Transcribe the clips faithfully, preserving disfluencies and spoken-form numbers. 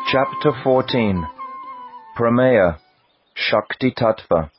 Chapter fourteen. Prameya, Shakti Tattva.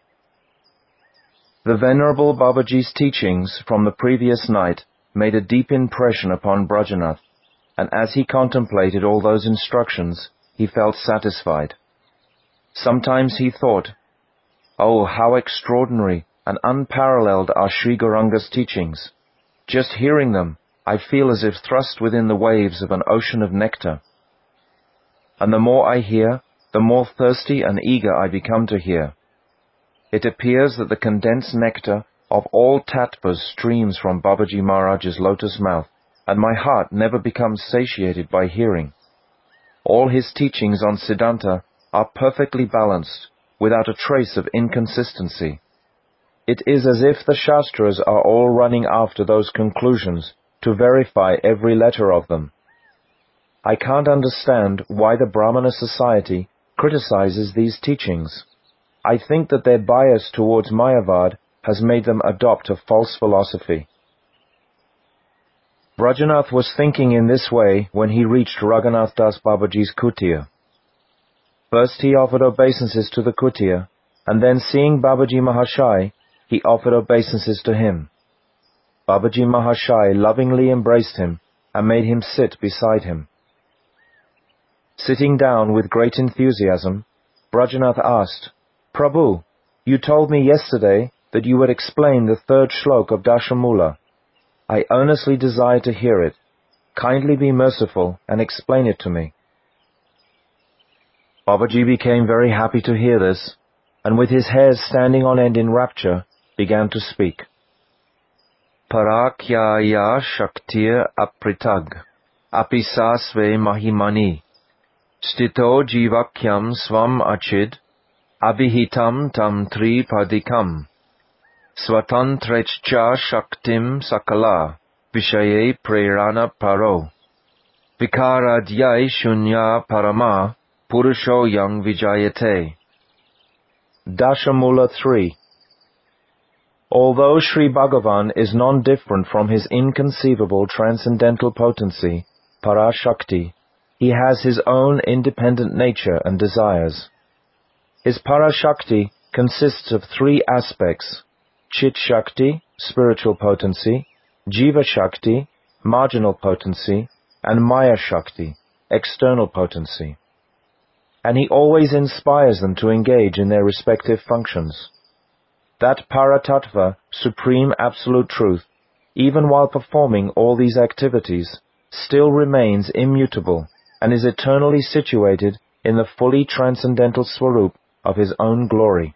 The Venerable Babaji's teachings from the previous night made a deep impression upon Brajanath, and as he contemplated all those instructions, he felt satisfied. Sometimes he thought, "Oh, how extraordinary and unparalleled are Sri Gauranga's teachings! Just hearing them, I feel as if thrust within the waves of an ocean of nectar. And the more I hear, the more thirsty and eager I become to hear. It appears that the condensed nectar of all tattvas streams from Babaji Maharaj's lotus mouth, and my heart never becomes satiated by hearing. All his teachings on Siddhanta are perfectly balanced, without a trace of inconsistency. It is as if the Shastras are all running after those conclusions to verify every letter of them. I can't understand why the Brahmana society criticizes these teachings. I think that their bias towards Mayavad has made them adopt a false philosophy." Brajanath was thinking in this way when he reached Raghunath Das Babaji's kutir. First he offered obeisances to the kutir, and then seeing Babaji Mahashai, he offered obeisances to him. Babaji Mahashai lovingly embraced him and made him sit beside him. Sitting down with great enthusiasm, Brajanath asked, "Prabhu, you told me yesterday that you would explain the third shlok of Dashamula. I earnestly desire to hear it. Kindly be merciful and explain it to me." Babaji became very happy to hear this, and with his hairs standing on end in rapture, began to speak. "Parakyaya shaktir apritag, apisasve mahimani. Stito jivakyam svam achid, abhihitam tam tripadikam. Swatantrechcha shaktim sakala, vishaye prerana paro. Vikaradhyai shunya parama, purusho yang vijayate." Dashamula three. Although Sri Bhagavan is non-different from his inconceivable transcendental potency, Parashakti, he has his own independent nature and desires. His Parashakti consists of three aspects: Chit Shakti, spiritual potency; Jiva Shakti, marginal potency; and Maya Shakti, external potency. And he always inspires them to engage in their respective functions. That Paratattva, supreme absolute truth, even while performing all these activities, still remains immutable and is eternally situated in the fully transcendental swarup of his own glory.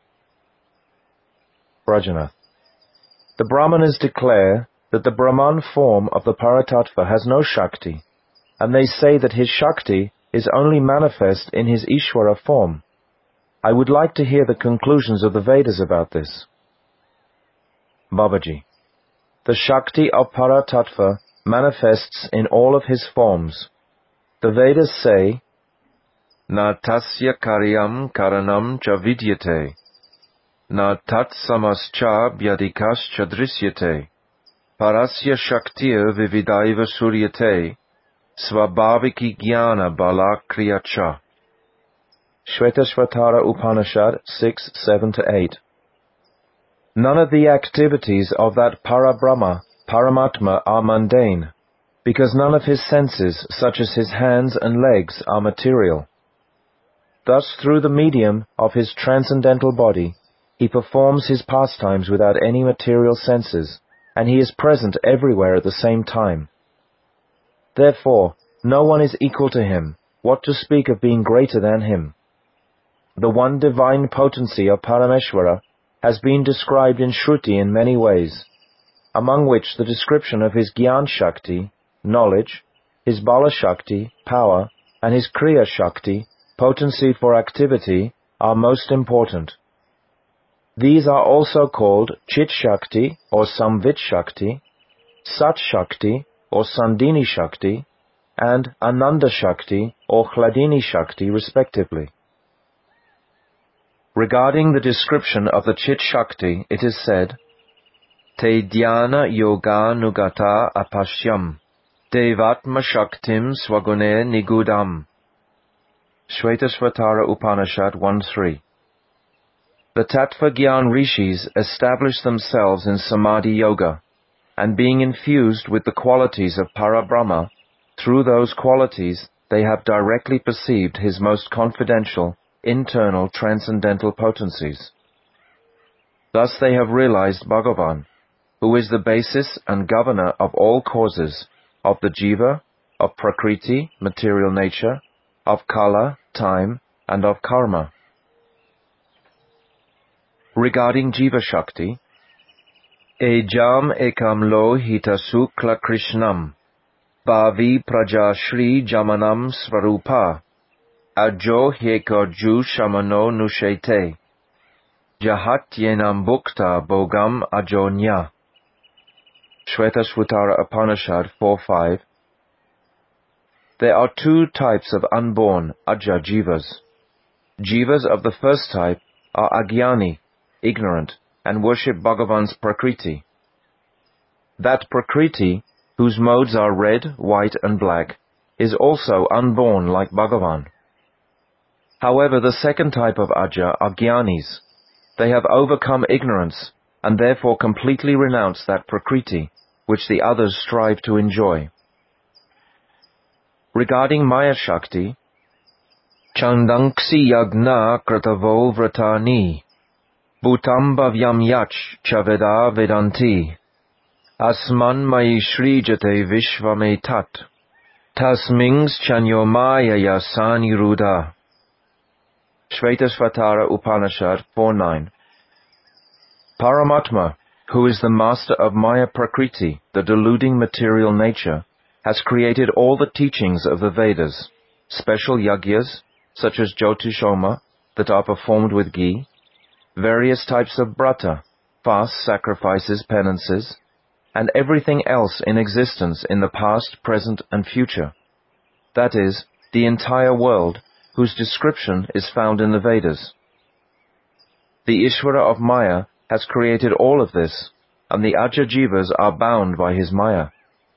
Brajanath. The Brahmanas declare that the Brahman form of the Paratattva has no Shakti, and they say that his Shakti is only manifest in his Ishvara form. I would like to hear the conclusions of the Vedas about this. Babaji. The Shakti of Paratattva manifests in all of his forms. The Vedas say, "Na tasya karyam karanam cha vidyate, na tat samascha vyadikas drisyate, parasya shaktir vividaiva suryate, svabhaviki jnana bala kriyacha." Shvetashvatara Upanishad six, seven to eight. None of the activities of that Parabrahma, Paramatma, are mundane, because none of his senses, such as his hands and legs, are material. Thus, through the medium of his transcendental body, he performs his pastimes without any material senses, and he is present everywhere at the same time. Therefore, no one is equal to him, what to speak of being greater than him. The one divine potency of Parameshvara has been described in Shruti in many ways, among which the description of his Gyan Shakti, knowledge, his Bala Shakti, power, and his Kriya Shakti, potency for activity, are most important. These are also called Chit Shakti or Samvit Shakti, Sat Shakti or Sandini Shakti, and Ananda Shakti or Hladini Shakti respectively. Regarding the description of the Chit Shakti, it is said, "Te dhyana yoga nugata apashyam, devatma shaktim swagune nigudam, Shvetashvatara Upanishad one three. The Tattva Gyan Rishis established themselves in Samadhi Yoga, and being infused with the qualities of Parabrahma, through those qualities they have directly perceived his most confidential, internal transcendental potencies. Thus they have realized Bhagavan, who is the basis and governor of all causes, of the jiva, of prakriti, material nature, of kala, time, and of karma. Regarding Jiva Shakti, Ejam ekam lo hita sukla krishnam, bhavi praja shri jamanam svarupa, ajo heko ju shamano nushete, jahat yenam bhukta bogam ajonya. Shvetashvatara Upanishad four five. There are two types of unborn Aja Jivas. Jivas of the first type are Agyani, ignorant, and worship Bhagavan's Prakriti. That Prakriti, whose modes are red, white, and black, is also unborn like Bhagavan. However, the second type of Aja are Jnanis. They have overcome ignorance, and therefore completely renounce that Prakriti, which the others strive to enjoy. Regarding Maya Shakti, Chandanksi yagna kratavo vratani, bhutam bhavyam yach chaveda vedanti, asman mai shrijate vishvame tat, tasmings chanyo maya yasani ruda. Shvetashvatara Upanishad four nine. Paramatma, who is the master of Maya Prakriti, the deluding material nature, has created all the teachings of the Vedas, special yagyas, such as Jyotishoma, that are performed with ghee, various types of brata, fasts, sacrifices, penances, and everything else in existence in the past, present, and future. That is, the entire world, whose description is found in the Vedas. The Ishvara of Maya has created all of this, and the Aja Jivas are bound by his Maya.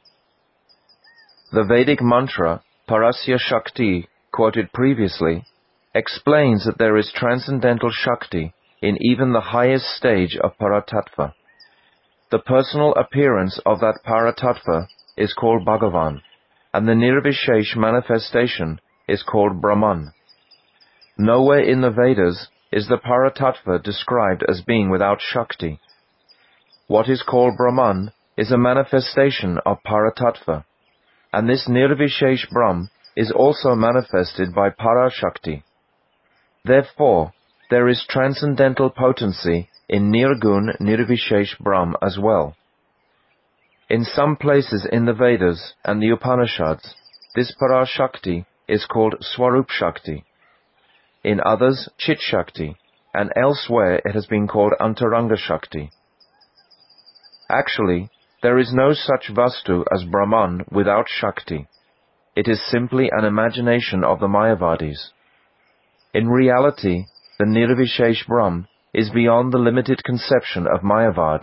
The Vedic mantra, Parasya Shakti, quoted previously, explains that there is transcendental Shakti in even the highest stage of Paratattva. The personal appearance of that Paratattva is called Bhagavan, and the Nirvishesh manifestation is called Brahman. Nowhere in the Vedas is the Paratattva described as being without Shakti. What is called Brahman is a manifestation of Paratattva, and this Nirvishesh Brahm is also manifested by Parashakti. Therefore, there is transcendental potency in Nirgun Nirvishesh Brahm as well. In some places in the Vedas and the Upanishads, this Parashakti is called Swarup Shakti. In others, Chit Shakti, and elsewhere it has been called Antaranga Shakti. Actually, there is no such Vastu as Brahman without Shakti. It is simply an imagination of the Mayavadis. In reality, the Nirvishesh Brahm is beyond the limited conception of Mayavad.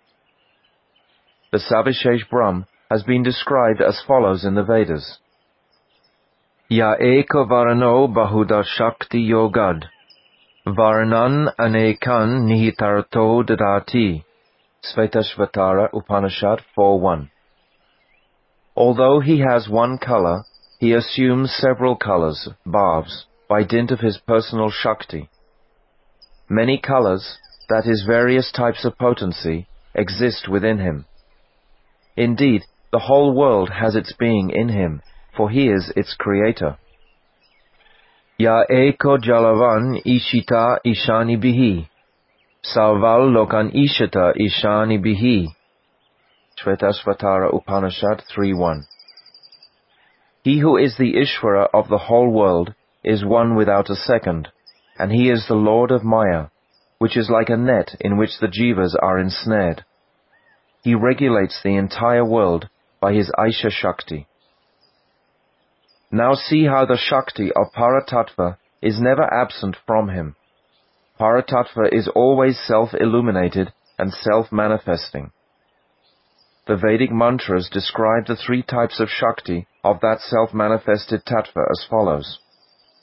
The Savishesh Brahm has been described as follows in the Vedas. Ya eka varano bahuda shakti yogad, varanan anekan nihitarto dadati. Shvetashvatara Upanishad four one. Although he has one color, he assumes several colors, bhavs, by dint of his personal Shakti. Many colors, that is various types of potency, exist within him. Indeed, the whole world has its being in him, for he is its creator. Ya eko jalavan ishita ishani bihi, Salval lokan ishata ishani bihi. Shvetashvatara Upanishad three one. He who is the Ishvara of the whole world is one without a second, and he is the Lord of Maya, which is like a net in which the Jivas are ensnared. He regulates the entire world by his Aisha Shakti. Now see how the Shakti of Paratattva is never absent from him. Paratattva is always self-illuminated and self-manifesting. The Vedic mantras describe the three types of Shakti of that self-manifested Tattva as follows.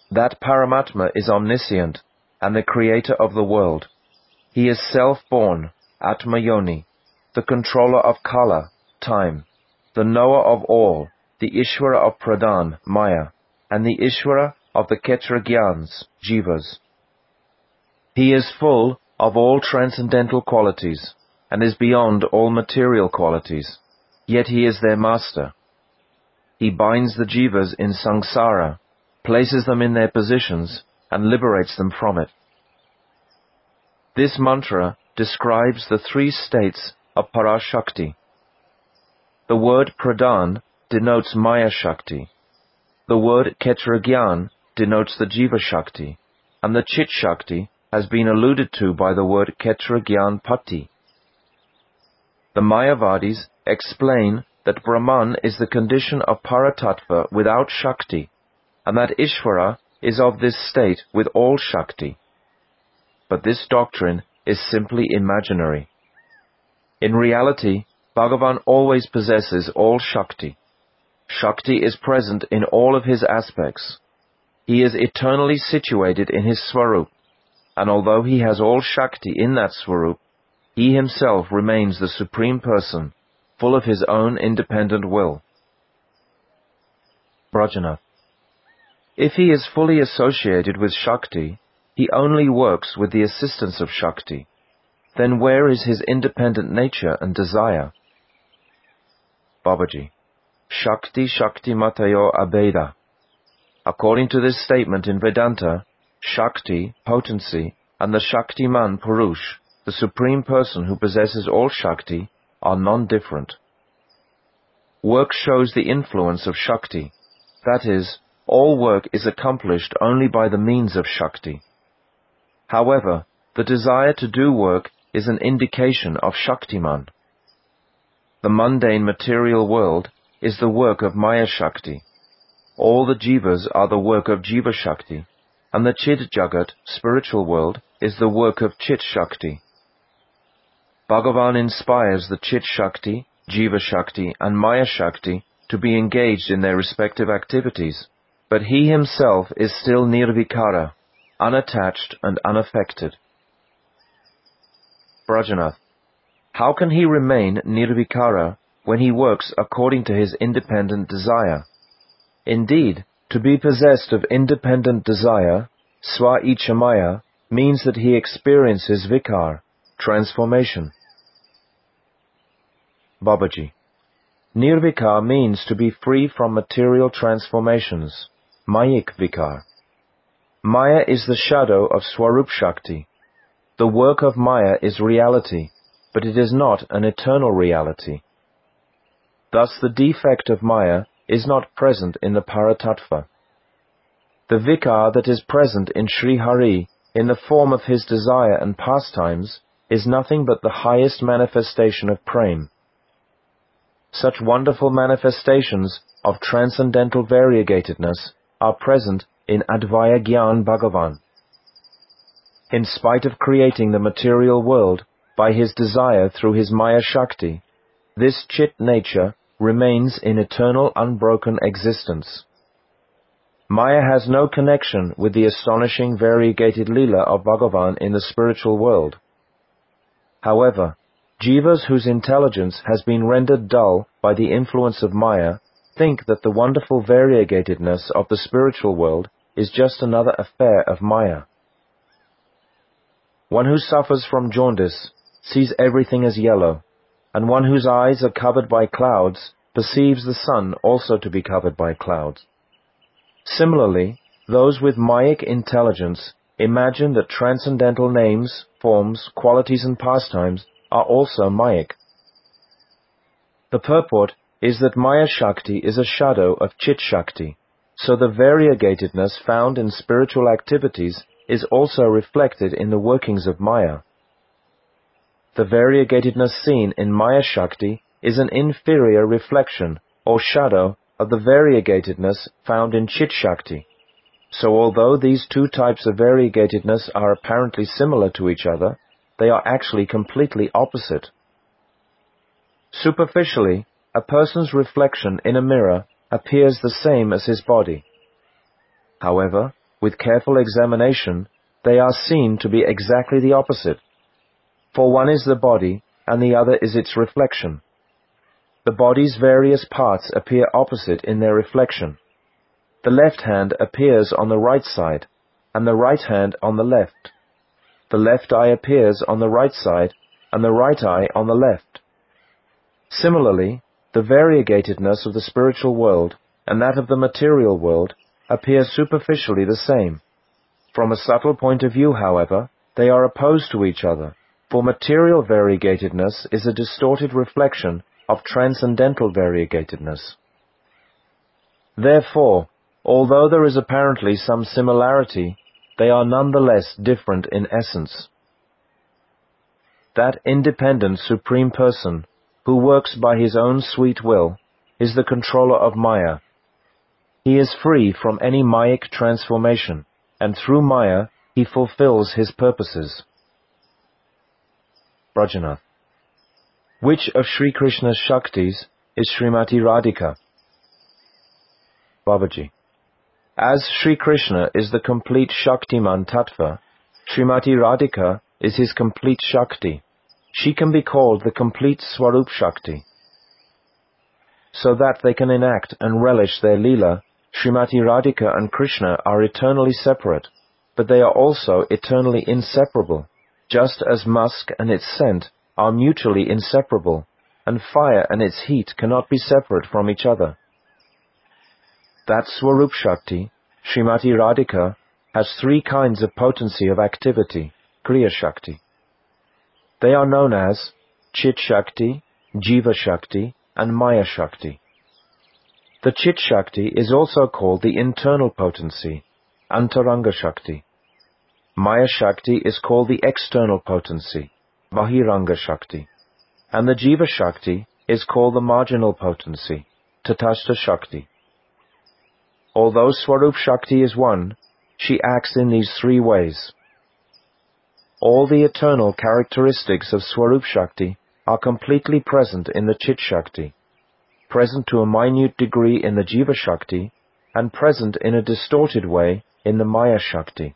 That Paramatma is omniscient and the creator of the world. He is self-born, Atma Yoni, the controller of Kala, time, the knower of all, the Ishvara of Pradhan, Maya, and the Ishvara of the Kshetragyans, Jivas. He is full of all transcendental qualities, and is beyond all material qualities, yet he is their master. He binds the Jivas in samsara, places them in their positions, and liberates them from it. This mantra describes the three states of Parashakti. The word Pradhan denotes Maya Shakti. The word Kshetragyan denotes the Jiva Shakti, and the Chit Shakti has been alluded to by the word Kshetragyan Pati. The Mayavadis explain that Brahman is the condition of Paratattva without Shakti, and that Ishvara is of this state with all Shakti. But this doctrine is simply imaginary. In reality, Bhagavan always possesses all Shakti. Shakti is present in all of his aspects. He is eternally situated in his Swarup, and although he has all Shakti in that Swarup, he himself remains the Supreme Person, full of his own independent will. Brajanath. If he is fully associated with Shakti, he only works with the assistance of Shakti. Then where is his independent nature and desire? Babaji. Shakti Shakti Matayo Abeda. According to this statement in Vedanta, Shakti, potency, and the Shaktiman Purush, the Supreme Person who possesses all Shakti, are non-different. Work shows the influence of Shakti. That is, all work is accomplished only by the means of Shakti. However, the desire to do work is an indication of Shaktiman. The mundane material world is the work of Maya Shakti. All the Jivas are the work of Jiva Shakti, and the Chid Jagat, spiritual world, is the work of Chit Shakti. Bhagavan inspires the Chit Shakti, Jiva Shakti, and Maya Shakti to be engaged in their respective activities, but he himself is still nirvikara, unattached and unaffected. Brajanath. How can he remain nirvikara when he works according to his independent desire? Indeed, to be possessed of independent desire, swa-ichamaya, means that he experiences vikar, transformation. Babaji. Nirvikar means to be free from material transformations, mayik vikar. Maya is the shadow of Swarup Shakti. The work of Maya is reality, but it is not an eternal reality. Thus the defect of Maya is not present in the Paratattva. The vikar that is present in Sri Hari in the form of his desire and pastimes is nothing but the highest manifestation of prem. Such wonderful manifestations of transcendental variegatedness are present in Advaya Gyan Bhagavan. In spite of creating the material world by his desire through his Maya Shakti, this Chit nature remains in eternal unbroken existence. Maya has no connection with the astonishing variegated Leela of Bhagavan in the spiritual world. However, Jivas whose intelligence has been rendered dull by the influence of Maya think that the wonderful variegatedness of the spiritual world is just another affair of Maya. One who suffers from jaundice sees everything as yellow, and one whose eyes are covered by clouds perceives the sun also to be covered by clouds. Similarly, those with Mayic intelligence imagine that transcendental names, forms, qualities and pastimes are also Mayic. The purport is that Maya Shakti is a shadow of Chit Shakti, so the variegatedness found in spiritual activities is also reflected in the workings of Maya. The variegatedness seen in Maya Shakti is an inferior reflection or shadow of the variegatedness found in Chit Shakti. So although these two types of variegatedness are apparently similar to each other, they are actually completely opposite. Superficially, a person's reflection in a mirror appears the same as his body. However, with careful examination, they are seen to be exactly the opposite. For one is the body, and the other is its reflection. The body's various parts appear opposite in their reflection. The left hand appears on the right side, and the right hand on the left. The left eye appears on the right side, and the right eye on the left. Similarly, the variegatedness of the spiritual world and that of the material world appear superficially the same. From a subtle point of view, however, they are opposed to each other, for material variegatedness is a distorted reflection of transcendental variegatedness. Therefore, although there is apparently some similarity, they are nonetheless different in essence. That independent Supreme Person, who works by his own sweet will, is the controller of Maya. He is free from any Mayic transformation, and through Maya he fulfills his purposes. Brajanath. Which of Sri Krishna's Shaktis is Srimati Radhika? Babaji. As Sri Krishna is the complete Shaktiman Tattva, Srimati Radhika is his complete Shakti. She can be called the complete Swarup Shakti. So that they can enact and relish their Leela, Srimati Radhika and Krishna are eternally separate, but they are also eternally inseparable, just as musk and its scent are mutually inseparable, and fire and its heat cannot be separate from each other. That Swarup Shakti, Srimati Radhika, has three kinds of potency of activity, Kriya Shakti. They are known as Chit Shakti, Jiva Shakti, and Maya Shakti. The Chit Shakti is also called the internal potency, Antaranga Shakti. Maya Shakti is called the external potency, Bahiranga Shakti. And the Jiva Shakti is called the marginal potency, Tatastha Shakti. Although Swarup Shakti is one, she acts in these three ways. All the eternal characteristics of Swarup Shakti are completely present in the Chit Shakti, present to a minute degree in the Jiva Shakti, and present in a distorted way in the Maya Shakti.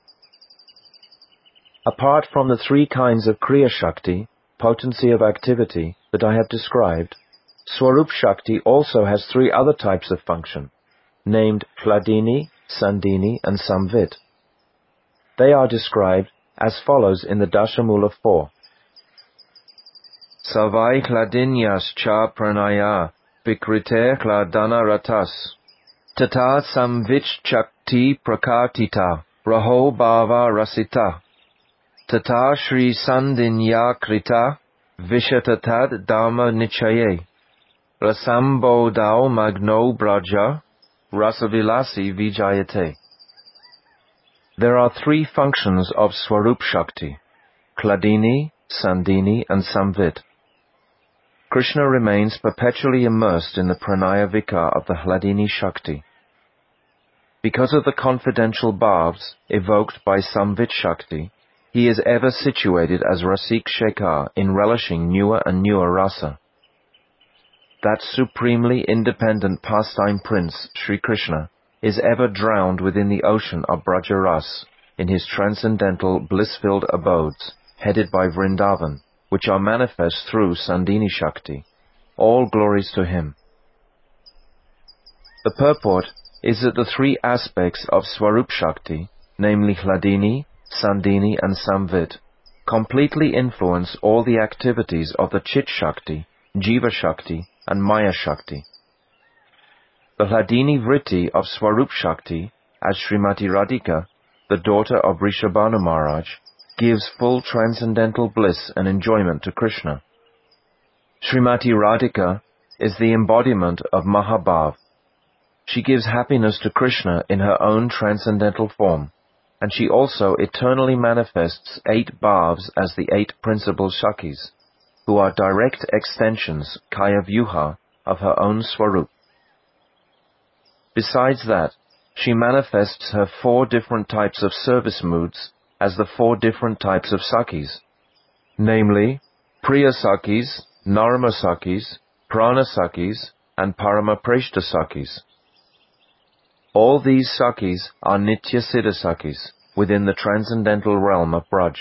Apart from the three kinds of Kriya Shakti, potency of activity, that I have described, Swarup Shakti also has three other types of function, named Hladini, Sandini, and Samvit. They are described as follows in the Dashamula four. Savai Hladinyas cha pranaya vikrite hladana ratas tata samvich chakti prakatita raho bhava rasita tata shri sandinya krita vishatatad dhamma nichaye rasambo dao magno braja rasavilasi vijayate. There are three functions of Swarup Shakti, Hladini, Sandini, and Samvit. Krishna remains perpetually immersed in the pranaya vikar of the Hladini Shakti. Because of the confidential bhavs evoked by Samvit Shakti, he is ever situated as Rasik Shekhar in relishing newer and newer rasa. That supremely independent pastime prince, Sri Krishna, is ever drowned within the ocean of Brajaras, in his transcendental bliss-filled abodes, headed by Vrindavan, which are manifest through Sandini Shakti. All glories to him. The purport is that the three aspects of Swarup Shakti, namely Hladini, Sandini, and Samvit, completely influence all the activities of the Chit Shakti, Jiva Shakti, and Maya Shakti. The Hladini Vritti of Swarup Shakti, as Srimati Radhika, the daughter of Rishabhanu Maharaj, gives full transcendental bliss and enjoyment to Krishna. Srimati Radhika is the embodiment of Mahabhav. She gives happiness to Krishna in her own transcendental form, and she also eternally manifests eight bhavs as the eight principal Shakis, who are direct extensions, Kaya Vyuha, of her own Swarup. Besides that, she manifests her four different types of service moods as the four different types of Sakis, namely, Priya Sakis, Narma Sakis, Prana Sakis, and Parama Preshta Sakis. All these Sakis are Nitya Siddha Sakis within the transcendental realm of Braj.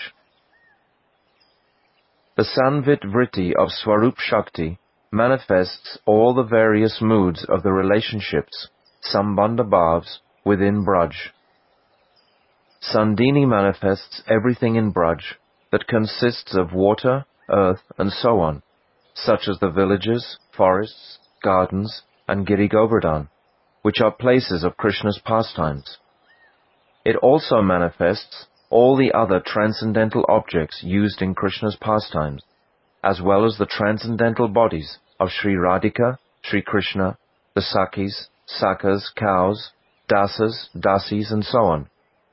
The Sanvit Vritti of Swarup Shakti manifests all the various moods of the relationships, Sambandha Bhavs, within Braj. Sandini manifests everything in Braj that consists of water, earth, and so on, such as the villages, forests, gardens, and Giri Govardhan, which are places of Krishna's pastimes. It also manifests all the other transcendental objects used in Krishna's pastimes, as well as the transcendental bodies of Sri Radhika, Sri Krishna, the Sakis, Sakas, cows, Dasas, Dasis, and so on.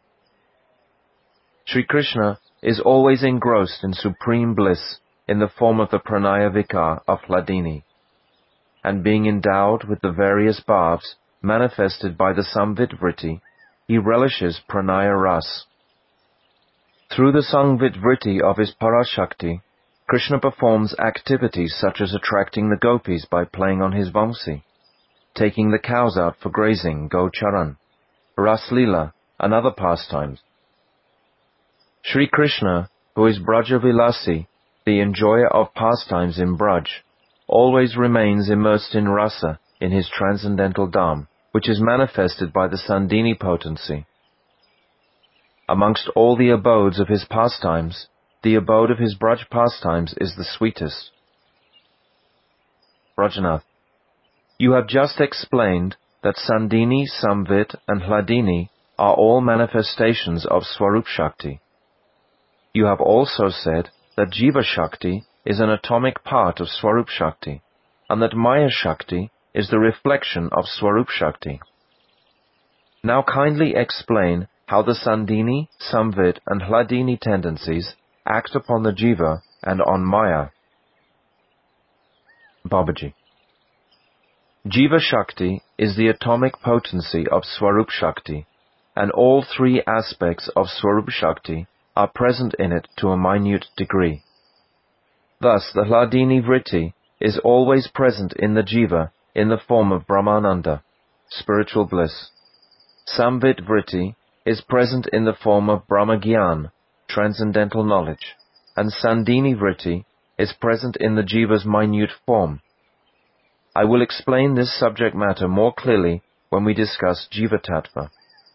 Sri Krishna is always engrossed in supreme bliss in the form of the Pranaya Vikar of Hladini, and being endowed with the various bhavs manifested by the Samvit Vritti, he relishes Pranaya Ras. Through the Samvit Vritti of his Parashakti, Krishna performs activities such as attracting the gopis by playing on his vamsi, taking the cows out for grazing, Gocharan, Ras Leela, and other pastimes. Sri Krishna, who is Brajavilasi, the enjoyer of pastimes in Braj, always remains immersed in rasa in his transcendental dham, which is manifested by the Sandini potency. Amongst all the abodes of his pastimes, the abode of his Braj pastimes is the sweetest. Brajanath, you have just explained that Sandini, Samvit, and Hladini are all manifestations of Swarup Shakti. You have also said that Jiva Shakti is an atomic part of Swarup Shakti, and that Maya Shakti is the reflection of Swarup Shakti. Now kindly explain how the Sandini, Samvit, and Hladini tendencies act upon the Jiva and on Maya. Babaji. Jiva Shakti is the atomic potency of Swarup Shakti, and all three aspects of Swarup Shakti are present in it to a minute degree. Thus, the Hladini Vritti is always present in the Jiva in the form of Brahmananda, spiritual bliss. Samvit Vritti is present in the form of Brahmagyan, transcendental knowledge, and Sandini Vritti is present in the Jiva's minute form. I will explain this subject matter more clearly when we discuss Jiva Tattva.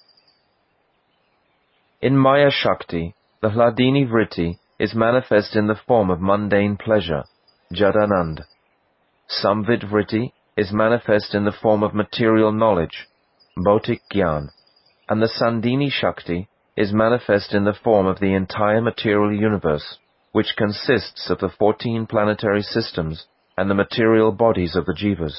In Maya Shakti, the Hladini Vritti is manifest in the form of mundane pleasure, Jadanand. Samvit Vritti is manifest in the form of material knowledge, Bhautik Gyan, and the Sandini Shakti is manifest in the form of the entire material universe, which consists of the fourteen planetary systems and the material bodies of the Jivas.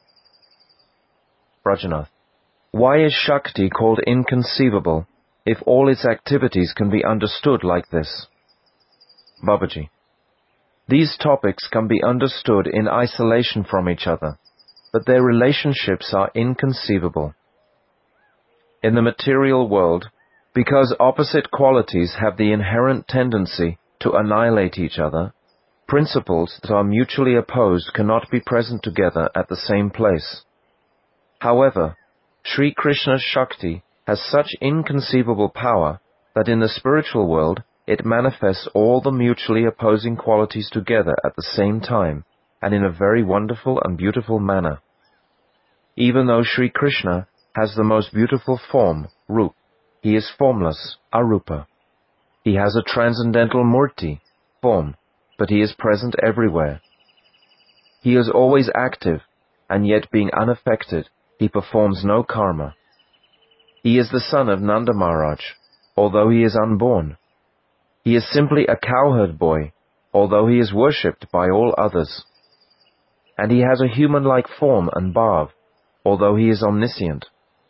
Brajanath, why is Shakti called inconceivable if all its activities can be understood like this? Babaji, these topics can be understood in isolation from each other, but their relationships are inconceivable. In the material world, because opposite qualities have the inherent tendency to annihilate each other, principles that are mutually opposed cannot be present together at the same place. However, Sri Krishna's Shakti has such inconceivable power that in the spiritual world it manifests all the mutually opposing qualities together at the same time and in a very wonderful and beautiful manner. Even though Sri Krishna has the most beautiful form, Rup, he is formless, Arupa. He has a transcendental Murti, form, but he is present everywhere. He is always active, and yet being unaffected, he performs no karma. He is the son of Nanda Maharaj, although he is unborn. He is simply a cowherd boy, although he is worshipped by all others. And he has a human-like form and bhav, although he is omniscient.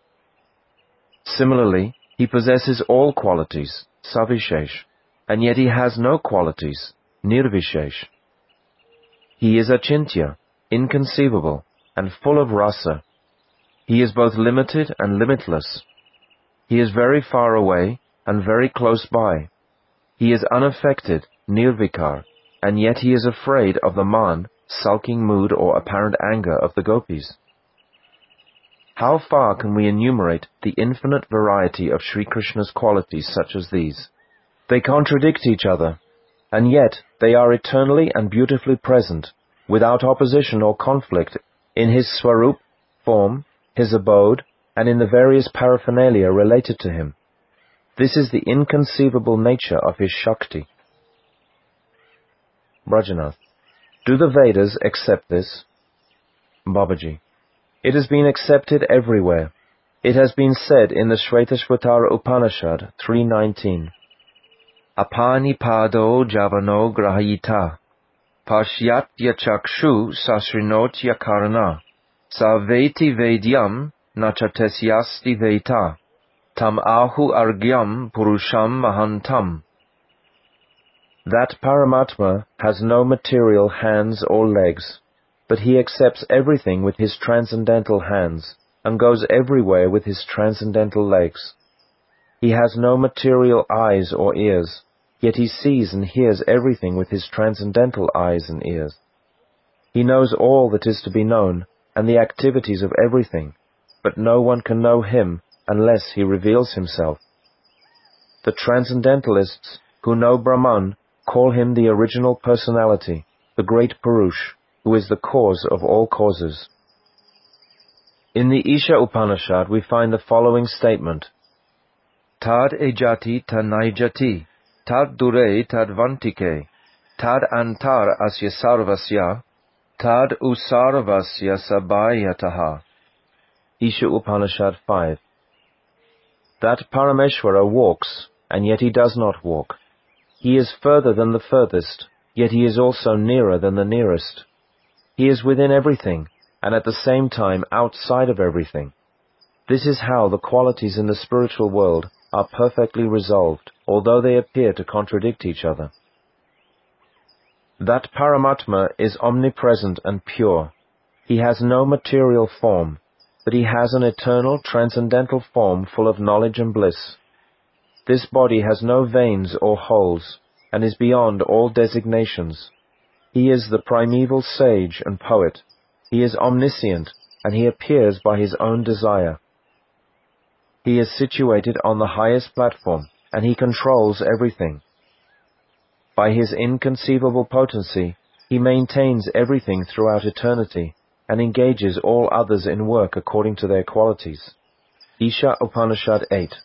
Similarly, he possesses all qualities, Savishesh, and yet he has no qualities, Nirvishesh. He is achintya, inconceivable, and full of rasa. He is both limited and limitless. He is very far away and very close by. He is unaffected, nirvikar, and yet he is afraid of the man, sulking mood or apparent anger of the gopis. How far can we enumerate the infinite variety of Sri Krishna's qualities such as these? They contradict each other, and yet they are eternally and beautifully present, without opposition or conflict, in his Swarup, form, his abode, and in the various paraphernalia related to him. This is the inconceivable nature of his Shakti. Brajanath. Do the Vedas accept this? Babaji. It has been accepted everywhere. It has been said in the Shvetashvatara Upanishad three nineteen, Apani pado javano grahita, pashyatya chakshu sasrinotya karana, saveti vedyam nachatesyasti veta, tam ahu argyam purusham mahantam. That Paramatma has no material hands or legs, but he accepts everything with his transcendental hands, and goes everywhere with his transcendental legs. He has no material eyes or ears, yet he sees and hears everything with his transcendental eyes and ears. He knows all that is to be known, and the activities of everything, but no one can know him unless he reveals himself. The Transcendentalists who know Brahman call him the original personality, the great Purush, who is the cause of all causes. In the Isha Upanishad we find the following statement, Tad ejati tanaijati, tad dure tad vantike, tad antar asya sarvasya, tad usarvasya sabhayataha. Isha Upanishad five. That Parameshwara walks, and yet he does not walk. He is further than the furthest, yet he is also nearer than the nearest. He is within everything, and at the same time outside of everything. This is how the qualities in the spiritual world are perfectly resolved, although they appear to contradict each other. That Paramatma is omnipresent and pure. He has no material form, but he has an eternal transcendental form full of knowledge and bliss. This body has no veins or holes, and is beyond all designations. He is the primeval sage and poet. He is omniscient, and he appears by his own desire. He is situated on the highest platform, and he controls everything. By his inconceivable potency, he maintains everything throughout eternity, and engages all others in work according to their qualities. Isha Upanishad eight.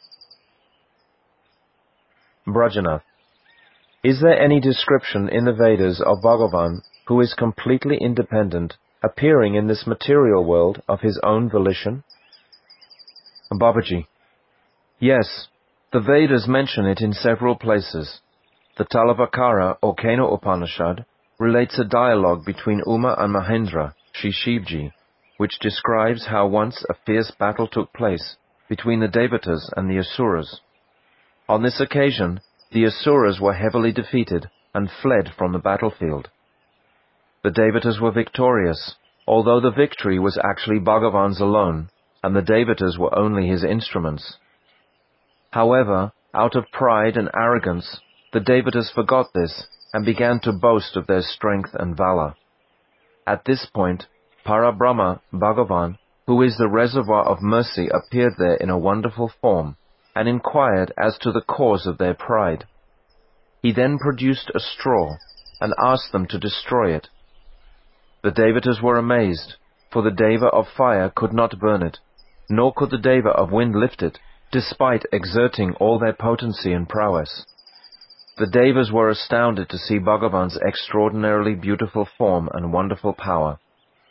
Brajanath. Is there any description in the Vedas of Bhagavan, who is completely independent, appearing in this material world of his own volition? Babaji. Yes, the Vedas mention it in several places. The Talavakara or Kena Upanishad relates a dialogue between Uma and Mahendra, Shri Shivji, which describes how once a fierce battle took place between the Devatas and the Asuras. On this occasion, the Asuras were heavily defeated and fled from the battlefield. The Devatas were victorious, although the victory was actually Bhagavan's alone, and the Devatas were only his instruments. However, out of pride and arrogance, the Devatas forgot this and began to boast of their strength and valor. At this point, Parabrahma, Bhagavan, who is the reservoir of mercy, appeared there in a wonderful form, and inquired as to the cause of their pride. He then produced a straw, and asked them to destroy it. The Devatas were amazed, for the Deva of fire could not burn it, nor could the Deva of wind lift it, despite exerting all their potency and prowess. The Devas were astounded to see Bhagavan's extraordinarily beautiful form and wonderful power.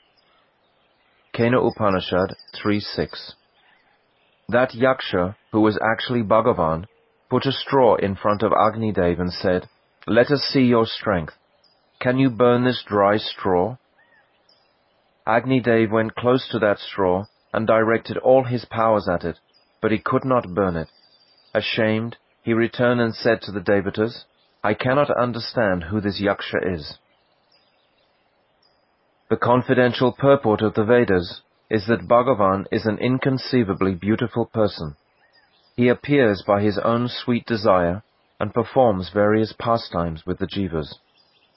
Kena Upanishad three six. That Yaksha, who was actually Bhagavan, put a straw in front of Agni Dev and said, "Let us see your strength. Can you burn this dry straw?" Agni Dev went close to that straw and directed all his powers at it, but he could not burn it. Ashamed, he returned and said to the Devatas, "I cannot understand who this Yaksha is." The confidential purport of the Vedas is that Bhagavan is an inconceivably beautiful person. He appears by his own sweet desire and performs various pastimes with the jivas.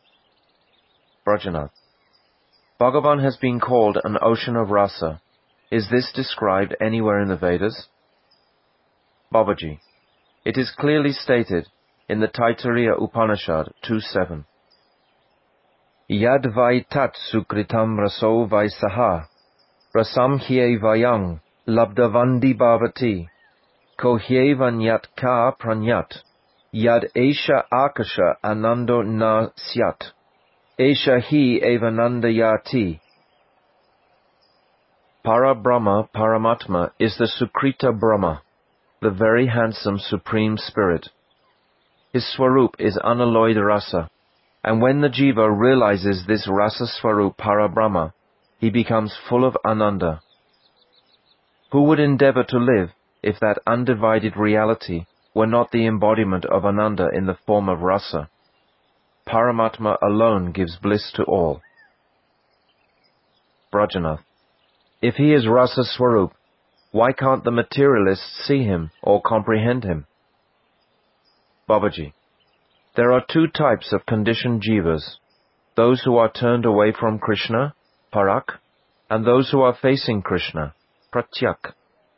Brajanath. Bhagavan has been called an ocean of rasa. Is this described anywhere in the Vedas? Babaji, it is clearly stated in the Taittiriya Upanishad two seven. Yad vai tat sukritam raso vai saha, rasam hye vayang, labdavandi bhavati, ko hye vanyat ka pranyat, yad esha akasha anando na syat, esha hi evanandayati. Para Brahma Paramatma is the Sukrita Brahma, the very handsome Supreme Spirit. His Swarup is unalloyed rasa, and when the jiva realizes this rasa Swarup Para Brahma, he becomes full of ananda. Who would endeavor to live if that undivided reality were not the embodiment of ananda in the form of rasa? Paramatma alone gives bliss to all. Brajanath, if he is rasa Swarup, why can't the materialists see him or comprehend him? Babaji, there are two types of conditioned jivas, those who are turned away from Krishna, parak, and those who are facing Krishna, pratyak.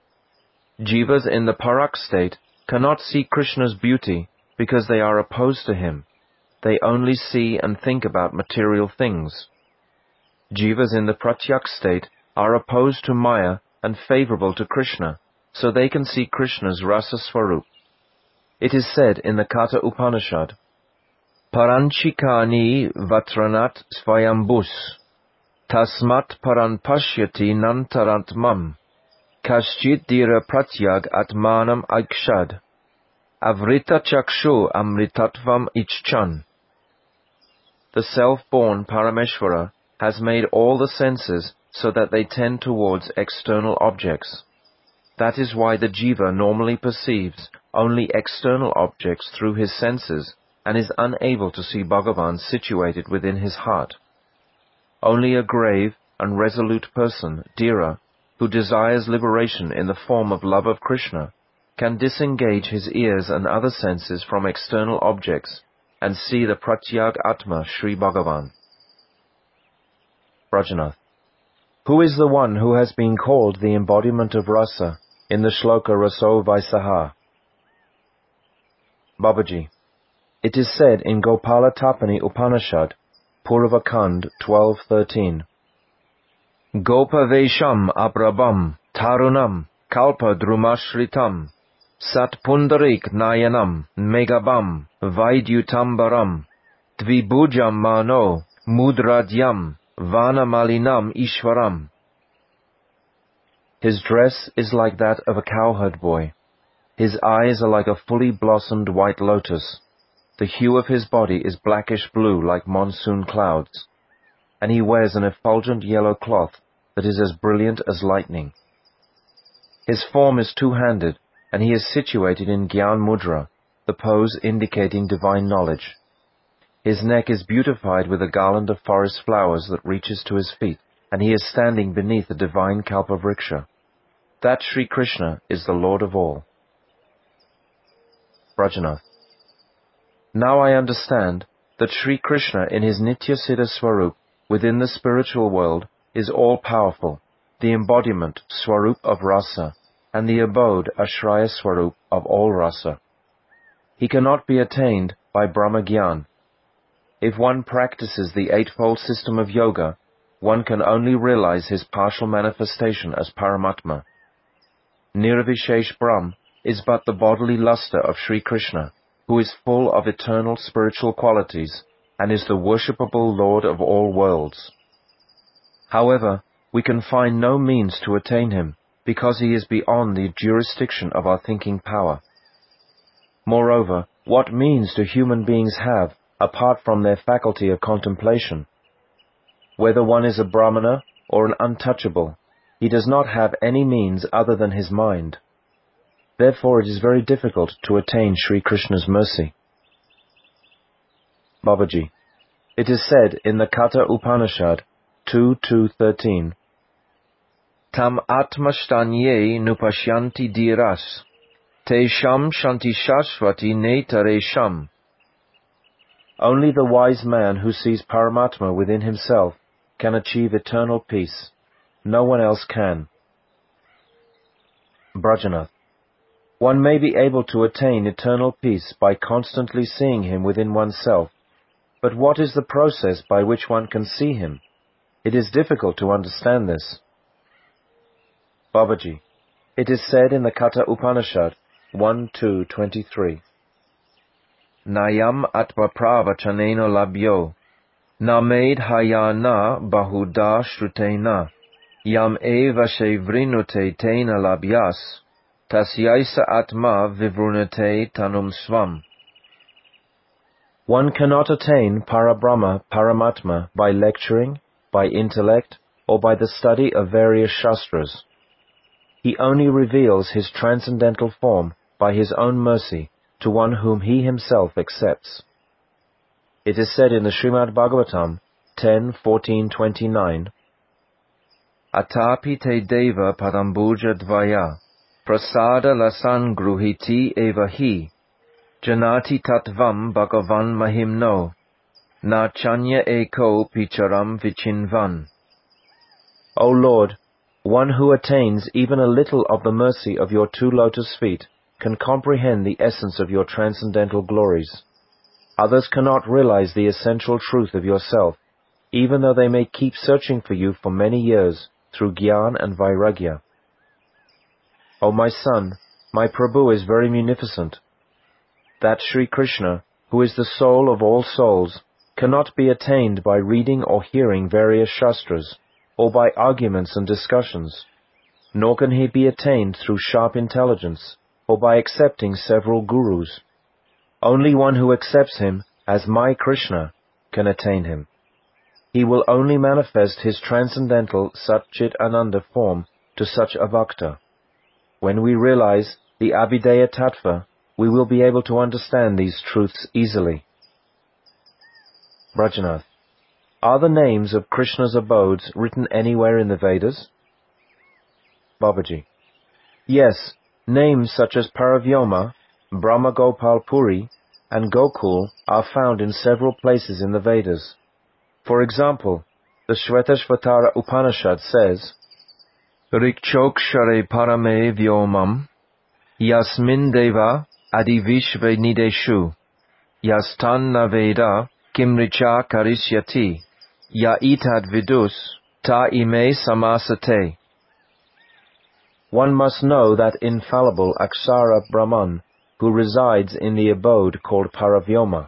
Jivas in the parak state cannot see Krishna's beauty because they are opposed to him. They only see and think about material things. Jivas in the pratyak state are opposed to Maya and favorable to Krishna, so they can see Krishna's rasa Swarup. It is said in the Katha Upanishad, Paranchikani vatranat svayambus, tasmat paran pashyati nantarant mam, kaschit dira pratyag atmanam aikshad, avrita chakshu amritatvam ichchan. The self-born Parameshvara has made all the senses so that they tend towards external objects. That is why the jiva normally perceives only external objects through his senses and is unable to see Bhagavan situated within his heart. Only a grave and resolute person, Dhira, who desires liberation in the form of love of Krishna, can disengage his ears and other senses from external objects and see the Pratyag Atma Sri Bhagavan. Brajanath, who is the one who has been called the embodiment of rasa in the shloka Raso Vaisaha? Babaji, it is said in Gopala Tapani Upanishad, Purvakand twelve thirteen, Gopavesham abrabam tarunam kalpa drumashritam sat pundarik nayanam megabam vaidyutambaram dvibhujam mano mudradyam vanamalinam ishwaram. His dress is like that of a cowherd boy. His eyes are like a fully blossomed white lotus. The hue of his body is blackish-blue like monsoon clouds, and he wears an effulgent yellow cloth that is as brilliant as lightning. His form is two-handed, and he is situated in Gyan Mudra, the pose indicating divine knowledge. His neck is beautified with a garland of forest flowers that reaches to his feet, and he is standing beneath a divine Kalpavriksha. That Sri Krishna is the Lord of all. Brajanath, now I understand that Sri Krishna in his Nitya Siddha Swarup within the spiritual world is all-powerful, the embodiment Swarup of Rasa, and the abode Ashraya Swarup of all Rasa. He cannot be attained by Brahma Gyan. If one practices the eightfold system of yoga, one can only realize his partial manifestation as Paramatma. Nirvishesh Brahm is but the bodily luster of Sri Krishna, who is full of eternal spiritual qualities and is the worshipable Lord of all worlds. However, we can find no means to attain him, because he is beyond the jurisdiction of our thinking power. Moreover, what means do human beings have apart from their faculty of contemplation? Whether one is a Brahmana or an untouchable, he does not have any means other than his mind. Therefore it is very difficult to attain Sri Krishna's mercy. Babaji, it is said in the Katha Upanishad two two thirteen, Tam atmashtanye nupashyanti dhiras, te sham shanti shashvati netare sham. Only the wise man who sees Paramatma within himself can achieve eternal peace. No one else can. Brajanath. One may be able to attain eternal peace by constantly seeing him within oneself, but what is the process by which one can see him? It is difficult to understand this. Babaji. It is said in the Katha Upanishad one two twenty-three, Nayam atma pravachanena labhyo, na med hayana bahuda shrutena, yam eva shevrinute tena labhyas, tasyaisa atma vivrunate tanum svam. One cannot attain Parabrahma, Paramatma, by lecturing, by intellect, or by the study of various shastras. He only reveals his transcendental form by his own mercy to one whom he himself accepts. It is said in the Srimad Bhagavatam ten fourteen twenty-nine, Atapi te deva padambuja dvaya, prasada lasan gruhiti eva hi, janati tatvam bhagavan mahimno, na chanya eko picharam vichinvan. O Lord, one who attains even a little of the mercy of your two lotus feet can comprehend the essence of your transcendental glories. Others cannot realize the essential truth of yourself, even though they may keep searching for you for many years through Gyan and Vairagya. O my son, my Prabhu is very munificent. That Sri Krishna, who is the soul of all souls, cannot be attained by reading or hearing various shastras, or by arguments and discussions, nor can he be attained through sharp intelligence, or by accepting several gurus. Only one who accepts him as my Krishna can attain him. He will only manifest his transcendental Sat-Chit Ananda form to such a bhakta. When we realize the Abhideya Tattva, we will be able to understand these truths easily. Brajanath. Are the names of Krishna's abodes written anywhere in the Vedas? Babaji. Yes, names such as Paravyoma, Brahma Gopal Puri, and Gokul are found in several places in the Vedas. For example, the Shvetashvatara Upanishad says, Rikchokshare parame vyomam, yasmin deva adivishve nideshu, yastan naveda kimricha karisyati, ya itad vidus ta ime samasate. One must know that infallible Akshara Brahman who resides in the abode called Paravyoma.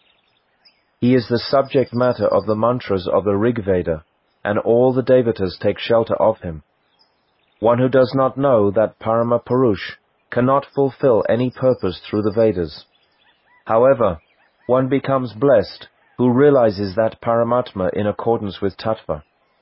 He is the subject matter of the mantras of the Rig Veda, and all the devatas take shelter of him. One who does not know that Parama Purush cannot fulfill any purpose through the Vedas. However, one becomes blessed who realizes that Paramatma in accordance with Tattva.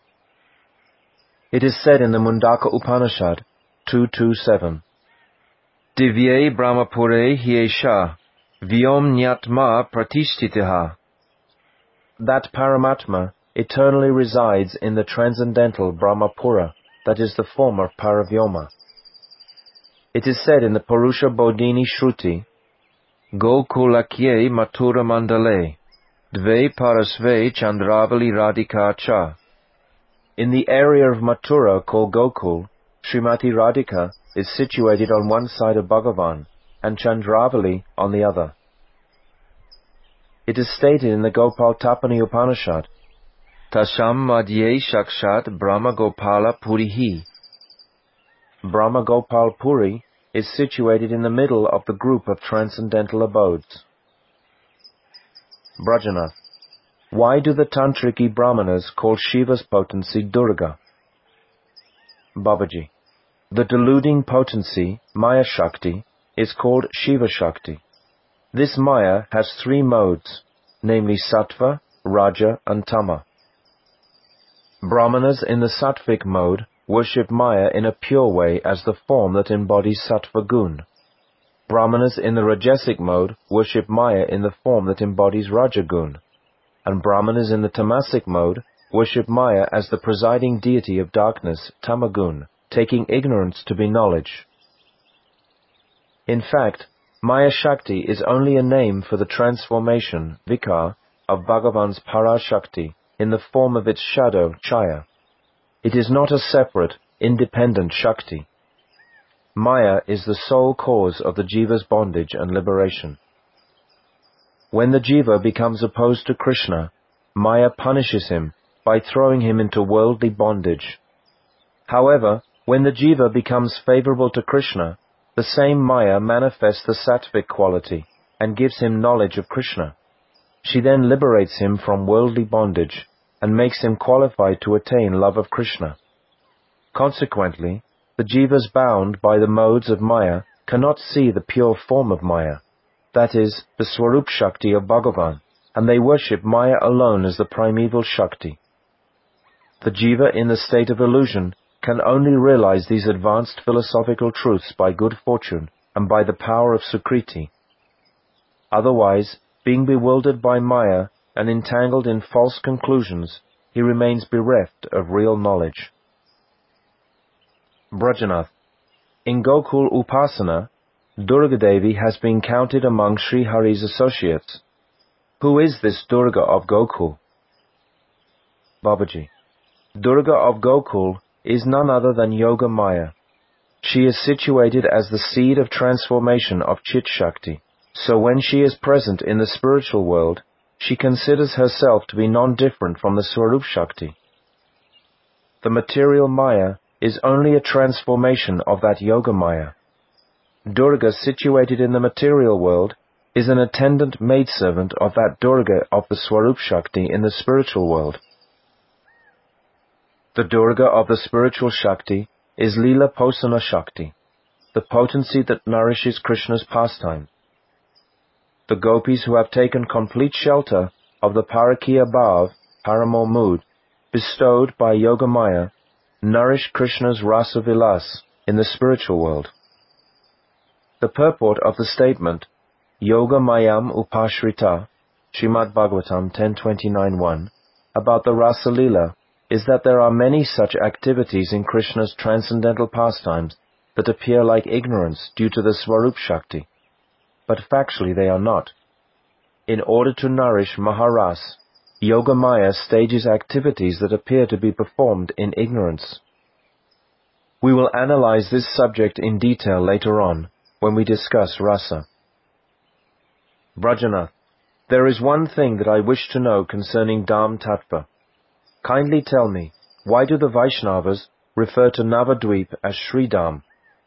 It is said in the Mundaka Upanishad two twenty-seven, Divye Brahmapure Hyesha Vyom Nyatma Pratishtitaha. That Paramatma eternally resides in the transcendental Brahmapura, that is the form of Paravyoma. It is said in the Purusha Bodhini Shruti, Gokulakye Mathura Mandale, Dve Parasve Chandravali Radhika Cha. In the area of Mathura called Gokul, Srimati Radhika is situated on one side of Bhagavan, and Chandravali on the other. It is stated in the Gopal Tapani Upanishad, Tasham Madhye Shakshat Brahma Gopala Purihi. Brahma Gopal Puri is situated in the middle of the group of transcendental abodes. Brajanath. Why do the Tantriki Brahmanas call Shiva's potency Durga? Babaji. The deluding potency, Maya Shakti, is called Shiva Shakti. This Maya has three modes, namely Sattva, Raja, and Tama. Brahmanas in the Sattvic mode worship Maya in a pure way as the form that embodies Sattva Gun. Brahmanas in the Rajasic mode worship Maya in the form that embodies Raja Gun. And Brahmanas in the Tamasic mode worship Maya as the presiding deity of darkness, Tamagun, taking ignorance to be knowledge. In fact, Maya Shakti is only a name for the transformation, Vikar, of Bhagavan's Parashakti in the form of its shadow, Chaya. It is not a separate, independent Shakti. Maya is the sole cause of the jiva's bondage and liberation. When the jiva becomes opposed to Krishna, Maya punishes him by throwing him into worldly bondage. However, when the jiva becomes favorable to Krishna, the same Maya manifests the sattvic quality and gives him knowledge of Krishna. She then liberates him from worldly bondage and makes him qualified to attain love of Krishna. Consequently, the jivas bound by the modes of Maya cannot see the pure form of Maya, that is, the Swarup Shakti of Bhagavan, and they worship Maya alone as the primeval Shakti. The jiva in the state of illusion can only realize these advanced philosophical truths by good fortune and by the power of Sukriti. Otherwise, being bewildered by Maya and entangled in false conclusions, he remains bereft of real knowledge. Brajanath. In Gokul Upasana, Durga Devi has been counted among Sri Hari's associates. Who is this Durga of Gokul? Babaji. Durga of Gokul is none other than Yoga Maya. She is situated as the seed of transformation of Chit Shakti, so when she is present in the spiritual world, she considers herself to be non-different from the Swarup Shakti. The material Maya is only a transformation of that Yoga Maya. Durga situated in the material world is an attendant maidservant of that Durga of the Swarup Shakti in the spiritual world. The Durga of the spiritual Shakti is Leela Posana Shakti, the potency that nourishes Krishna's pastime. The gopis who have taken complete shelter of the Parakiya Bhav, Paramore mood, bestowed by Yoga Maya, nourish Krishna's Rasa Vilas in the spiritual world. The purport of the statement, Yoga Mayam Upashrita, Srimad Bhagavatam ten twenty-nine one, about the Rasa Leela, is that there are many such activities in Krishna's transcendental pastimes that appear like ignorance due to the Swarup Shakti, but factually they are not. In order to nourish Maharas, Yoga Maya stages activities that appear to be performed in ignorance. We will analyze this subject in detail later on, when we discuss Rasa. Brajanath. There is one thing that I wish to know concerning Dham Tattva. Kindly tell me, why do the Vaishnavas refer to Navadvip as Sri Dham?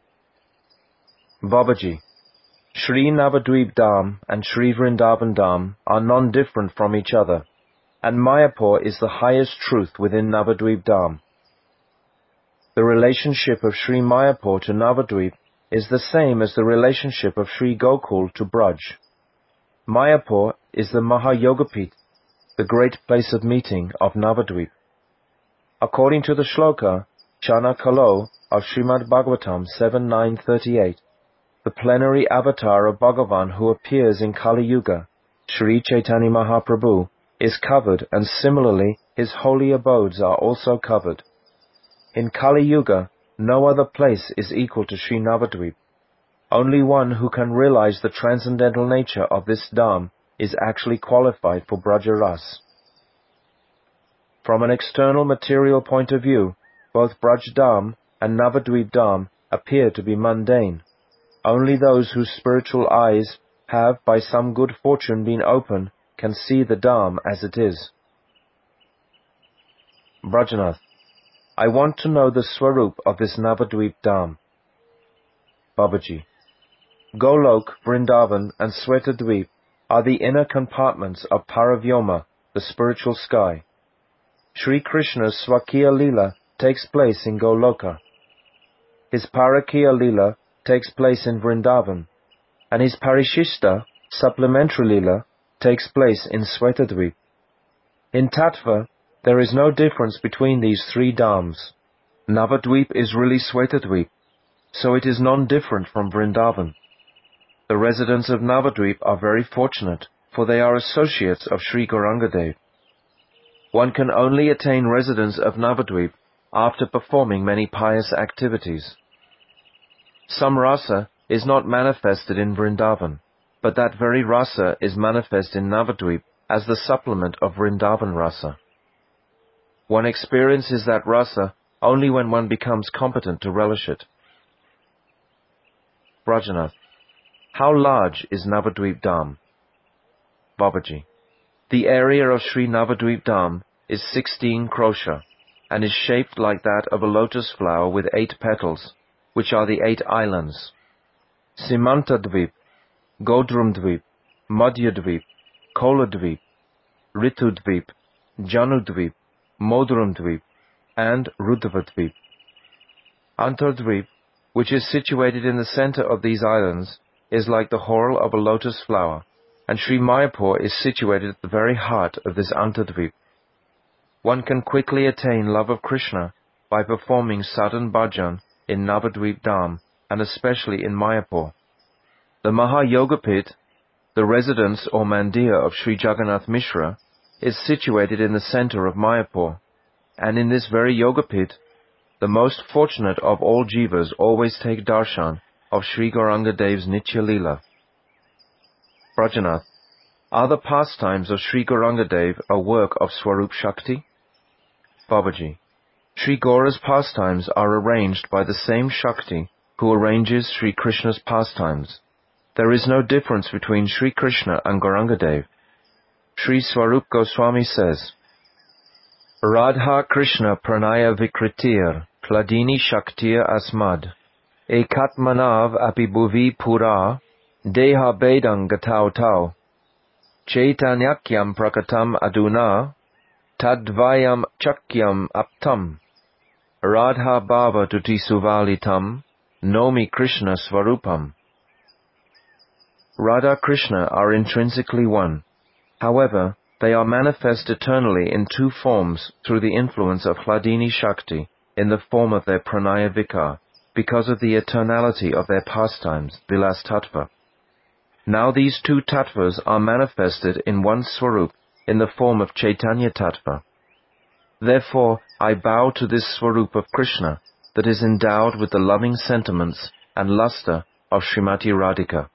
Babaji. Sri Navadvip Dham and Sri Vrindavan Dham are non-different from each other, and Mayapur is the highest truth within Navadvip Dham. The relationship of Sri Mayapur to Navadvip is the same as the relationship of Sri Gokul to Braj. Mayapur is the Mahayogapit, the great place of meeting of Navadvip. According to the shloka, Chana Kalo of Srimad Bhagavatam seven nine thirty-eight, the plenary avatar of Bhagavan who appears in Kali Yuga, Sri Chaitanya Mahaprabhu, is covered, and similarly his holy abodes are also covered. In Kali Yuga, no other place is equal to Sri Navadvip. Only one who can realize the transcendental nature of this Dham is actually qualified for Braja Ras. From an external material point of view, both Braj Dham and Navadvip Dham appear to be mundane. Only those whose spiritual eyes have by some good fortune been open can see the Dham as it is. Brajanath. I want to know the Swarup of this Navadvip Dham. Babaji. Golok, Vrindavan and Svetadvip are the inner compartments of Paravyoma, the spiritual sky. Sri Krishna's Swakiya Leela takes place in Goloka. His Parakiya Leela takes place in Vrindavan, and his Parishishta, supplementary Leela, takes place in Svetadvip. In Tattva, there is no difference between these three Dhams. Navadvip is really Svetadvip, so it is non-different from Vrindavan. The residents of Navadvip are very fortunate, for they are associates of Sri Gaurangadev. One can only attain residence of Navadvip after performing many pious activities. Some rasa is not manifested in Vrindavan, but that very rasa is manifest in Navadvip as the supplement of Vrindavan rasa. One experiences that rasa only when one becomes competent to relish it. Brajanath, how large is Navadvip Dham? Babaji, the area of Sri Navadvip Dham is sixteen krosha, and is shaped like that of a lotus flower with eight petals, which are the eight islands. Simantadvip, Godrumdvip, Madhyadvip, Koladvip, Ritudvip, Janudvip, Modrumdvip, and Rudavadvip. Antardvip, which is situated in the center of these islands, is like the whorl of a lotus flower, and Sri Mayapur is situated at the very heart of this Antardvip. One can quickly attain love of Krishna by performing sadhan bhajan in Navadvip Dham, and especially in Mayapur. The Mahayogapit, the residence or mandir of Sri Jagannath Mishra, is situated in the center of Mayapur, and in this very Yogapit, the most fortunate of all jivas always take darshan of Sri Gauranga Dev's Nitya Leela. Brajanath, are the pastimes of Sri Gauranga Dev a work of Swarup Shakti? Babaji, Sri Gaura's pastimes are arranged by the same Shakti who arranges Sri Krishna's pastimes. There is no difference between Sri Krishna and Gauranga Dev. Sri Swarup Goswami says, Radha Krishna pranaya vikritir, Hladini Shaktir asmad, Ekatmanav apibhuvi pura, Deha bedang gatau tau, Chaitanyakyam prakatam aduna, Tadvayam chakyam aptam, Radha bhava tuti suvalitam, Nomi Krishna Swarupam. Radha Krishna are intrinsically one. However, they are manifest eternally in two forms through the influence of Hladini Shakti in the form of their pranaya vikar, because of the eternality of their pastimes, Vilas Tattva. Now these two tattvas are manifested in one Swarup in the form of Chaitanya Tattva. Therefore, I bow to this Swarup of Krishna that is endowed with the loving sentiments and luster of Srimati Radhika.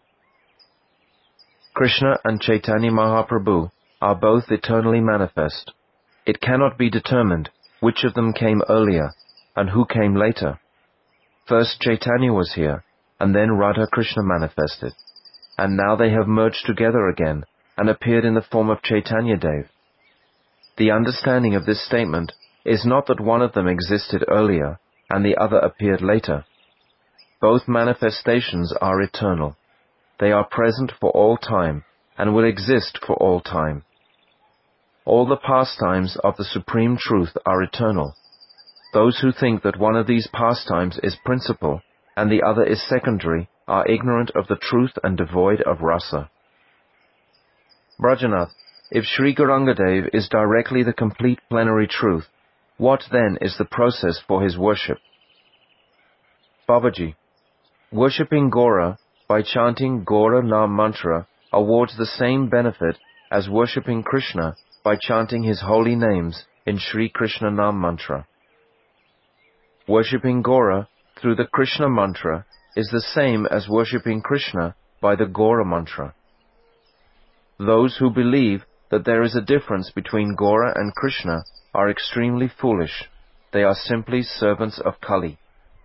Krishna and Chaitanya Mahaprabhu are both eternally manifest. It cannot be determined which of them came earlier and who came later. First Chaitanya was here, and then Radha Krishna manifested, and now they have merged together again and appeared in the form of Chaitanya Dev. The understanding of this statement is not that one of them existed earlier and the other appeared later. Both manifestations are eternal. They are present for all time and will exist for all time. All the pastimes of the Supreme Truth are eternal. Those who think that one of these pastimes is principal and the other is secondary are ignorant of the truth and devoid of rasa. Brajanath, if Sri Gauranga Dev is directly the complete plenary truth, what then is the process for his worship? Babaji, worshipping Gaura by chanting Gaura Nam Mantra awards the same benefit as worshipping Krishna by chanting his holy names in Sri Krishna Nam Mantra. Worshipping Gaura through the Krishna Mantra is the same as worshipping Krishna by the Gaura Mantra. Those who believe that there is a difference between Gaura and Krishna are extremely foolish. They are simply servants of Kali.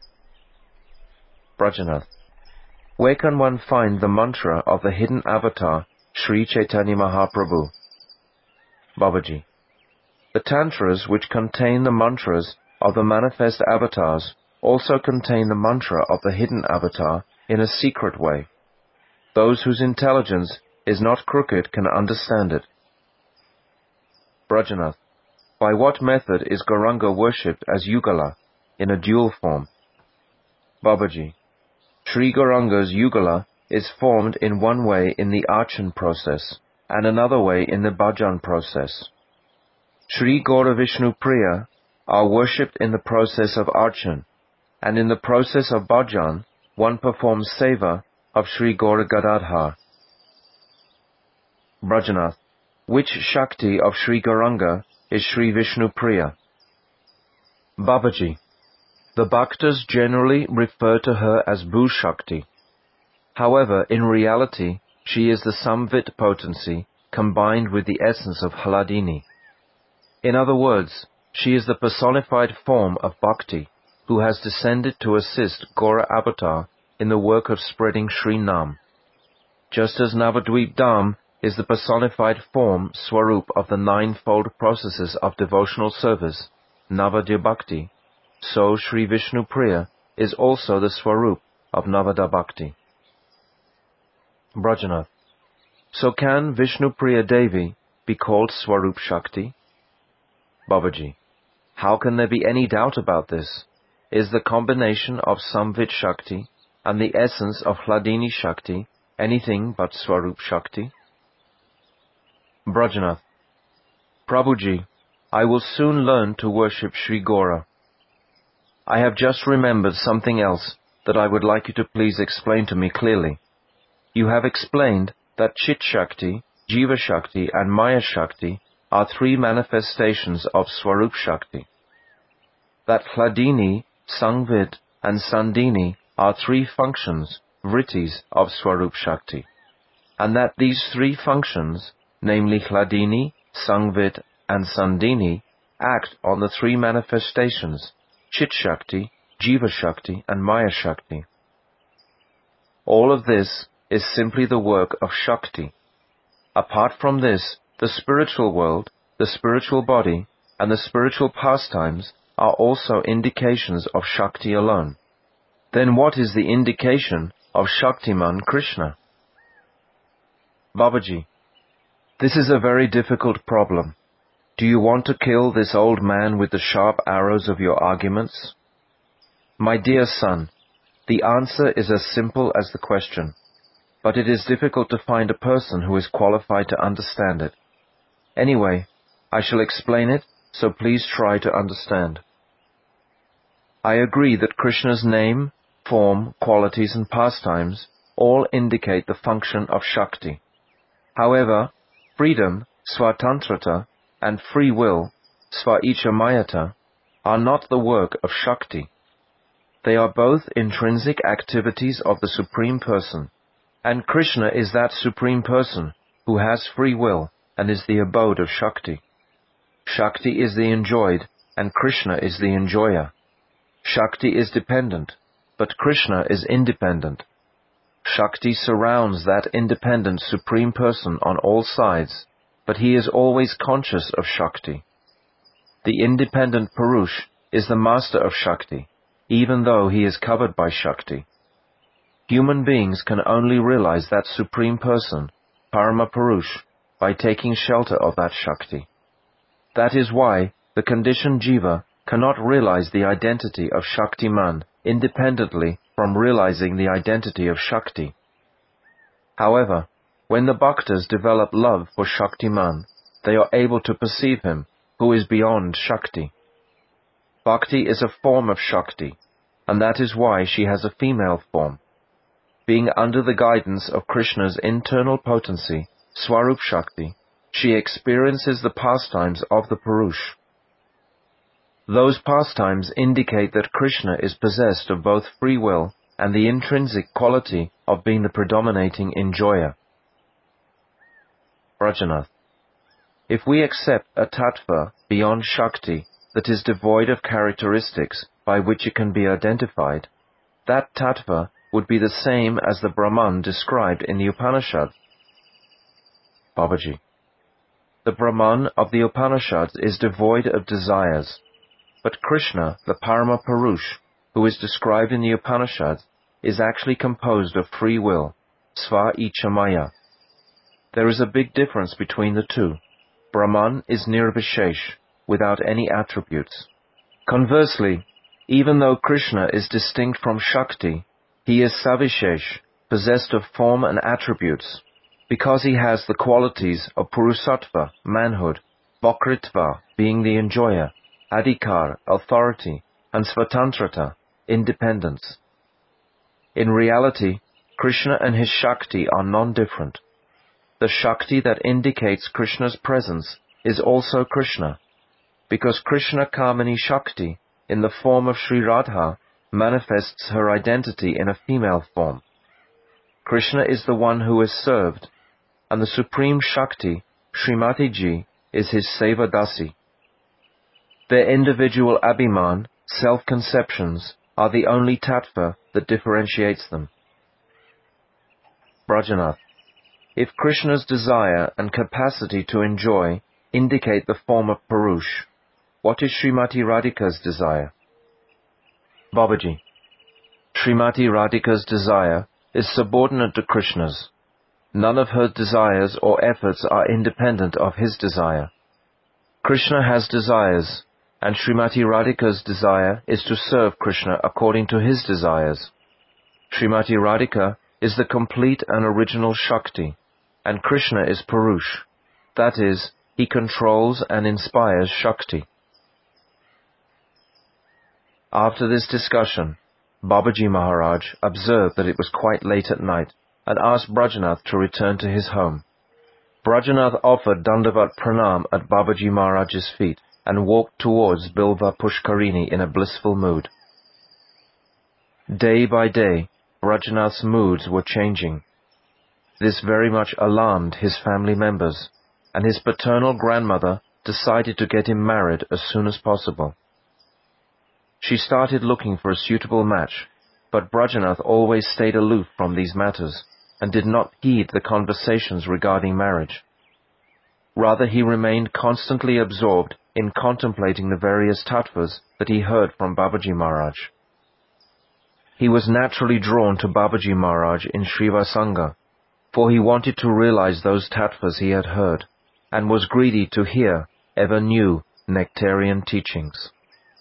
Brajanath, where can one find the mantra of the hidden avatar, Sri Chaitanya Mahaprabhu? Babaji, the tantras which contain the mantras of the manifest avatars also contain the mantra of the hidden avatar in a secret way. Those whose intelligence is not crooked can understand it. Brajanath, by what method is Gauranga worshipped as Yugala, in a dual form? Babaji, Sri Gauranga's Yugala is formed in one way in the Archan process, and another way in the Bhajan process. Sri Gaura Vishnu Priya are worshipped in the process of Archan, and in the process of Bhajan, one performs seva of Sri Gaura Gadadhar. Brajanath, which Shakti of Sri Gauranga is Sri Vishnu Priya? Babaji, the Bhaktas generally refer to her as Bhu Shakti. However, in reality, she is the Samvit potency combined with the essence of Hladini. In other words, she is the personified form of Bhakti, who has descended to assist Gaura Avatar in the work of spreading Sri Nam. Just as Navadvip Dham is the personified form, Swarup, of the ninefold processes of devotional service, Navadya Bhakti, so Sri Vishnu Priya is also the Swarup of Navada Bhakti. Brajanath. So can Vishnu Priya Devi be called Swarup Shakti? Babaji. How can there be any doubt about this? Is the combination of Samvit Shakti and the essence of Hladini Shakti anything but Swarup Shakti? Brajanath. Prabhuji, I will soon learn to worship Sri Gora. I have just remembered something else that I would like you to please explain to me clearly. You have explained that Chit Shakti, Jiva Shakti and Maya Shakti are three manifestations of Swarup Shakti. That Hladini, Sangvit and Sandini are three functions, vrittis, of Swarup Shakti, and that these three functions, namely Hladini, Sangvit and Sandini, act on the three manifestations, Chit Shakti, Jiva Shakti and Maya Shakti. All of this is simply the work of Shakti. Apart from this, the spiritual world, the spiritual body, and the spiritual pastimes are also indications of Shakti alone. Then what is the indication of Shaktiman Krishna? Babaji, this is a very difficult problem. Do you want to kill this old man with the sharp arrows of your arguments? My dear son, the answer is as simple as the question, but it is difficult to find a person who is qualified to understand it. Anyway, I shall explain it, so please try to understand. I agree that Krishna's name, form, qualities and pastimes all indicate the function of Shakti. However, freedom, Swatantrata, and free will, Sva-icha-mayata, are not the work of Shakti. They are both intrinsic activities of the Supreme Person, and Krishna is that Supreme Person who has free will and is the abode of Shakti. Shakti is the enjoyed, and Krishna is the enjoyer. Shakti is dependent, but Krishna is independent. Shakti surrounds that independent Supreme Person on all sides, but he is always conscious of Shakti. The independent Purush is the master of Shakti, even though he is covered by Shakti. Human beings can only realize that Supreme Person, Parama Purush, by taking shelter of that Shakti. That is why the conditioned Jiva cannot realize the identity of Shaktiman independently from realizing the identity of Shakti. However, when the Bhaktas develop love for Shaktiman, they are able to perceive him, who is beyond Shakti. Bhakti is a form of Shakti, and that is why she has a female form. Being under the guidance of Krishna's internal potency, Swarup Shakti, she experiences the pastimes of the Purush. Those pastimes indicate that Krishna is possessed of both free will and the intrinsic quality of being the predominating enjoyer. Brajanath. If we accept a tattva beyond Shakti that is devoid of characteristics by which it can be identified, that tattva would be the same as the Brahman described in the Upanishad. Babaji. The Brahman of the Upanishads is devoid of desires, but Krishna, the Parama Purush, who is described in the Upanishads, is actually composed of free will, Sva-icha-maya. There is a big difference between the two. Brahman is nirvishesh, without any attributes. Conversely, even though Krishna is distinct from Shakti, he is savishesh, possessed of form and attributes, because he has the qualities of Purusattva, manhood, Bhakritva, being the enjoyer, Adhikar, authority, and Svatantrata, independence. In reality, Krishna and his Shakti are non-different. The Shakti that indicates Krishna's presence is also Krishna, because Krishna Kamini Shakti, in the form of Sri Radha, manifests her identity in a female form. Krishna is the one who is served, and the Supreme Shakti, Srimati Ji, is his Seva Dasi. Their individual abhiman, self-conceptions, are the only tattva that that differentiates them. Brajanath, if Krishna's desire and capacity to enjoy indicate the form of Purush, what is Srimati Radhika's desire? Babaji, Srimati Radhika's desire is subordinate to Krishna's. None of her desires or efforts are independent of his desire. Krishna has desires, and Srimati Radhika's desire is to serve Krishna according to his desires. Srimati Radhika is the complete and original Shakti, and Krishna is Purush. That is, he controls and inspires Shakti. After this discussion, Babaji Maharaj observed that it was quite late at night and asked Brajanath to return to his home. Brajanath offered Dandavat Pranam at Babaji Maharaj's feet and walked towards Bilva Pushkarini in a blissful mood. Day by day, Brajanath's moods were changing. This very much alarmed his family members, and his paternal grandmother decided to get him married as soon as possible. She started looking for a suitable match, but Brajanath always stayed aloof from these matters and did not heed the conversations regarding marriage. Rather, he remained constantly absorbed in contemplating the various tattvas that he heard from Babaji Maharaj. He was naturally drawn to Babaji Maharaj in Srivasanga, for he wanted to realize those tattvas he had heard, and was greedy to hear ever new nectarian teachings.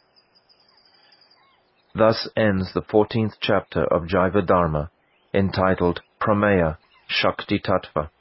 Thus ends the fourteenth chapter of Jaiva Dharma, entitled Prameya Shakti Tattva.